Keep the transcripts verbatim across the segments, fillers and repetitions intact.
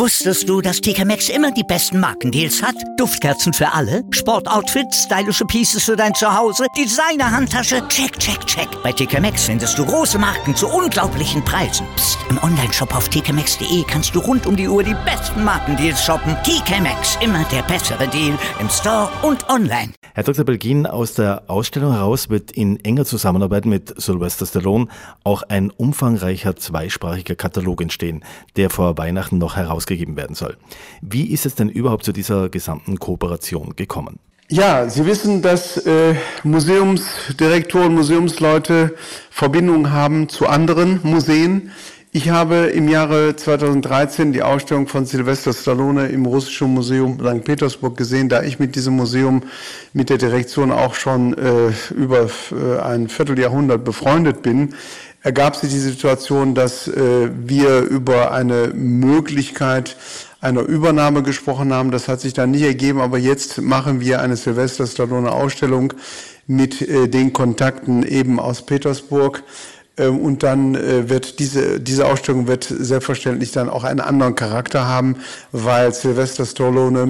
Wusstest du, dass T K Maxx immer die besten Markendeals hat? Duftkerzen für alle, Sportoutfits, stylische Pieces für dein Zuhause, Designer-Handtasche, check, check, check. Bei T K Maxx findest du große Marken zu unglaublichen Preisen. Psst. Im Onlineshop auf t k maxx punkt de kannst du rund um die Uhr die besten Markendeals shoppen. T K Maxx, immer der bessere Deal im Store und online. Herr Doktor Belgin, aus der Ausstellung heraus wird in enger Zusammenarbeit mit Sylvester Stallone auch ein umfangreicher zweisprachiger Katalog entstehen, der vor Weihnachten noch herausgegeben werden soll. Wie ist es denn überhaupt zu dieser gesamten Kooperation gekommen? Ja, Sie wissen, dass äh, Museumsdirektoren, Museumsleute Verbindungen haben zu anderen Museen. Ich habe im Jahre zweitausenddreizehn die Ausstellung von Sylvester Stallone im Russischen Museum Sankt Petersburg gesehen, da ich mit diesem Museum, mit der Direktion auch schon äh, über äh, ein Vierteljahrhundert befreundet bin, ergab sich die Situation, dass äh, wir über eine Möglichkeit einer Übernahme gesprochen haben. Das hat sich dann nicht ergeben, aber jetzt machen wir eine Sylvester Stallone Ausstellung mit äh, den Kontakten eben aus Petersburg. Und dann wird diese, diese Ausstellung wird selbstverständlich dann auch einen anderen Charakter haben, weil Sylvester Stallone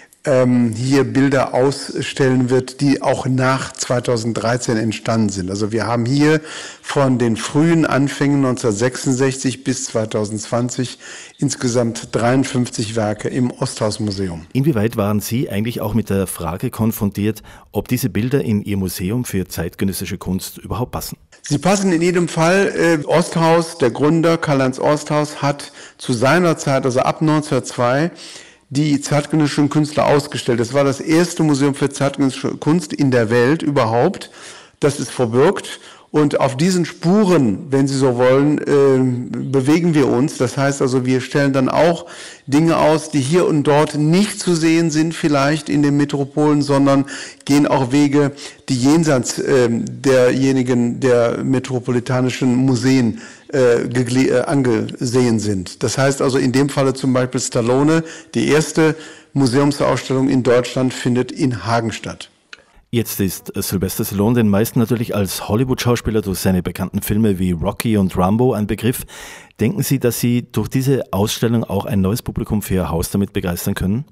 ähm, hier Bilder ausstellen wird, die auch nach zweitausenddreizehn entstanden sind. Also wir haben hier von den frühen Anfängen neunzehnhundertsechsundsechzig bis zweitausendzwanzig insgesamt dreiundfünfzig Werke im Osthaus-Museum. Inwieweit waren Sie eigentlich auch mit der Frage konfrontiert, ob diese Bilder in Ihr Museum für zeitgenössische Kunst überhaupt passen? Sie passen in jedem Fall. Äh, Osthaus, der Gründer Karl-Heinz Osthaus, hat zu seiner Zeit, also ab neunzehnhundertzwei, die zeitgenössischen Künstler ausgestellt. Das war das erste Museum für zeitgenössische Kunst in der Welt überhaupt. Das ist verbürgt. Und auf diesen Spuren, wenn Sie so wollen, äh, bewegen wir uns. Das heißt also, wir stellen dann auch Dinge aus, die hier und dort nicht zu sehen sind, vielleicht in den Metropolen, sondern gehen auch Wege, die jenseits äh, derjenigen der metropolitanischen Museen äh, äh, angesehen sind. Das heißt also, in dem Falle zum Beispiel Stallone, die erste Museumsausstellung in Deutschland findet in Hagen statt. Jetzt ist Sylvester Stallone den meisten natürlich als Hollywood-Schauspieler durch seine bekannten Filme wie Rocky und Rambo ein Begriff. Denken Sie, dass Sie durch diese Ausstellung auch ein neues Publikum für Ihr Haus damit begeistern können?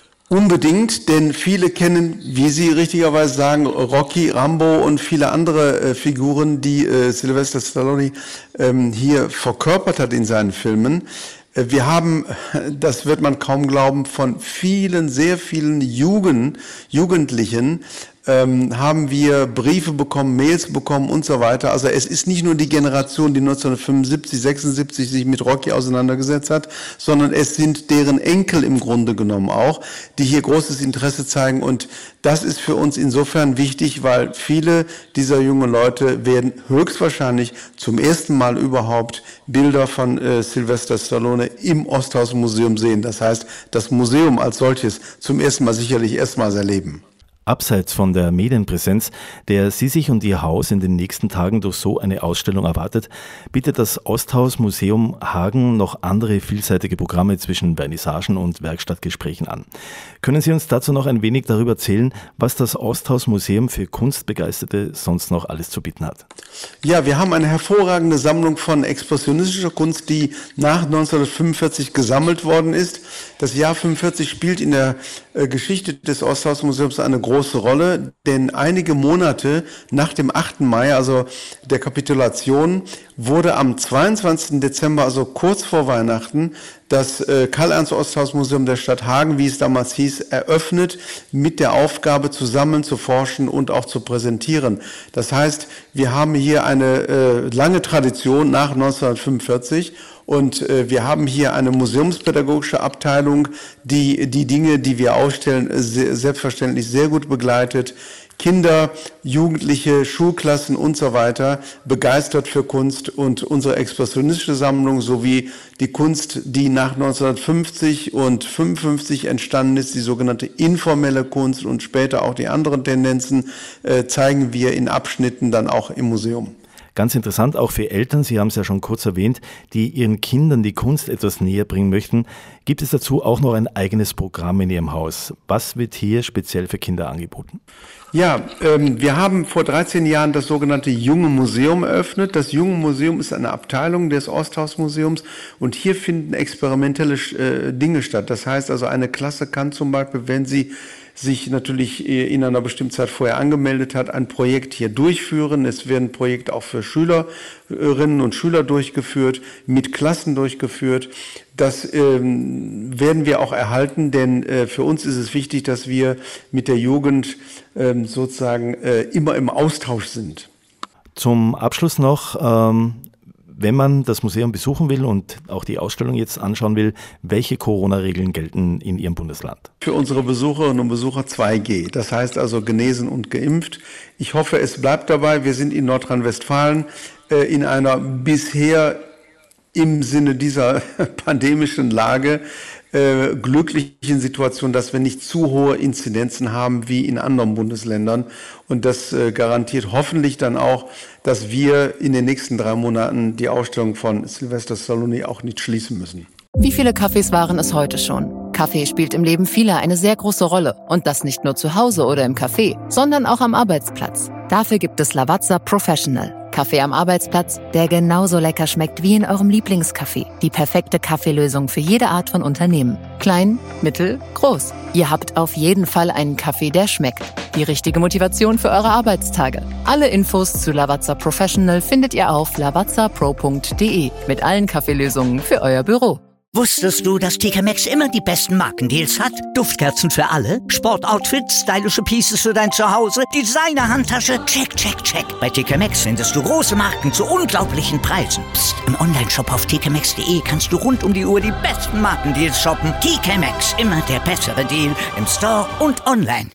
Unbedingt, denn viele kennen, wie Sie richtigerweise sagen, Rocky, Rambo und viele andere äh, Figuren, die äh, Sylvester Stallone ähm, hier verkörpert hat in seinen Filmen. Wir haben, das wird man kaum glauben, von vielen, sehr vielen Jugend, Jugendlichen ähm, haben wir Briefe bekommen, Mails bekommen und so weiter. Also es ist nicht nur die Generation, die neunzehnhundertfünfundsiebzig, sechsundsiebzig sich mit Rocky auseinandergesetzt hat, sondern es sind deren Enkel im Grunde genommen auch, die hier großes Interesse zeigen. Und das ist für uns insofern wichtig, weil viele dieser jungen Leute werden höchstwahrscheinlich zum ersten Mal überhaupt Bilder von äh, Sylvester Stallone im Osthaus-Museum sehen. Das heißt, das Museum als solches zum ersten Mal sicherlich erstmals erleben. Abseits von der Medienpräsenz, der Sie sich und Ihr Haus in den nächsten Tagen durch so eine Ausstellung erwartet, bietet das Osthaus-Museum Hagen noch andere vielseitige Programme zwischen Vernissagen und Werkstattgesprächen an. Können Sie uns dazu noch ein wenig darüber erzählen, was das Osthaus-Museum für Kunstbegeisterte sonst noch alles zu bieten hat? Ja, wir haben eine hervorragende Sammlung von expressionistischer Kunst, die nach neunzehnhundertfünfundvierzig gesammelt worden ist. Das Jahr fünfundvierzig spielt in der äh, Geschichte des Osthaus-Museums eine große Rolle, denn einige Monate nach dem achten Mai, also der Kapitulation, wurde am zweiundzwanzigsten Dezember, also kurz vor Weihnachten, das äh, Karl-Ernst-Osthaus-Museum der Stadt Hagen, wie es damals hieß, eröffnet, mit der Aufgabe, zusammen zu forschen und auch zu präsentieren. Das heißt, wir haben hier eine äh, lange Tradition nach neunzehnhundertfünfundvierzig und äh, wir haben hier eine museumspädagogische Abteilung, die die Dinge, die wir ausstellen, se- selbstverständlich sehr gut begleitet. Kinder, Jugendliche, Schulklassen und so weiter begeistert für Kunst und unsere expressionistische Sammlung sowie die Kunst, die nach neunzehnhundertfünfzig und fünfundfünfzig entstanden ist, die sogenannte informelle Kunst und später auch die anderen Tendenzen, äh, zeigen wir in Abschnitten dann auch im Museum. Ganz interessant auch für Eltern, Sie haben es ja schon kurz erwähnt, die ihren Kindern die Kunst etwas näher bringen möchten. Gibt es dazu auch noch ein eigenes Programm in Ihrem Haus? Was wird hier speziell für Kinder angeboten? Ja, ähm, wir haben vor dreizehn Jahren das sogenannte Junge Museum eröffnet. Das Junge Museum ist eine Abteilung des Osthaus-Museums und hier finden experimentelle äh, Dinge statt. Das heißt also, eine Klasse kann zum Beispiel, wenn sie sich natürlich in einer bestimmten Zeit vorher angemeldet hat, ein Projekt hier durchführen. Es werden Projekte auch für Schülerinnen und Schüler durchgeführt, mit Klassen durchgeführt. Das ähm, werden wir auch erhalten, denn äh, für uns ist es wichtig, dass wir mit der Jugend ähm, sozusagen äh, immer im Austausch sind. Zum Abschluss noch, ähm wenn man das Museum besuchen will und auch die Ausstellung jetzt anschauen will, welche Corona-Regeln gelten in Ihrem Bundesland? Für unsere Besucherinnen und Besucher zwei G. Das heißt also genesen und geimpft. Ich hoffe, es bleibt dabei. Wir sind in Nordrhein-Westfalen äh, in einer bisher im Sinne dieser pandemischen Lage äh, glücklichen Situation, dass wir nicht zu hohe Inzidenzen haben wie in anderen Bundesländern. Und das äh, garantiert hoffentlich dann auch, dass wir in den nächsten drei Monaten die Ausstellung von Sylvester Stallone auch nicht schließen müssen. Wie viele Cafés waren es heute schon? Kaffee spielt im Leben vieler eine sehr große Rolle. Und das nicht nur zu Hause oder im Café, sondern auch am Arbeitsplatz. Dafür gibt es Lavazza Professional. Kaffee am Arbeitsplatz, der genauso lecker schmeckt wie in eurem Lieblingscafé. Die perfekte Kaffeelösung für jede Art von Unternehmen. Klein, mittel, groß. Ihr habt auf jeden Fall einen Kaffee, der schmeckt. Die richtige Motivation für eure Arbeitstage. Alle Infos zu Lavazza Professional findet ihr auf lavazza pro punkt de mit allen Kaffeelösungen für euer Büro. Wusstest du, dass T K Maxx immer die besten Markendeals hat? Duftkerzen für alle, Sportoutfits, stylische Pieces für dein Zuhause, Designer-Handtasche, check, check, check. Bei T K Maxx findest du große Marken zu unglaublichen Preisen. Psst. im Onlineshop auf t k maxx punkt de kannst du rund um die Uhr die besten Markendeals shoppen. T K Maxx, immer der bessere Deal im Store und online.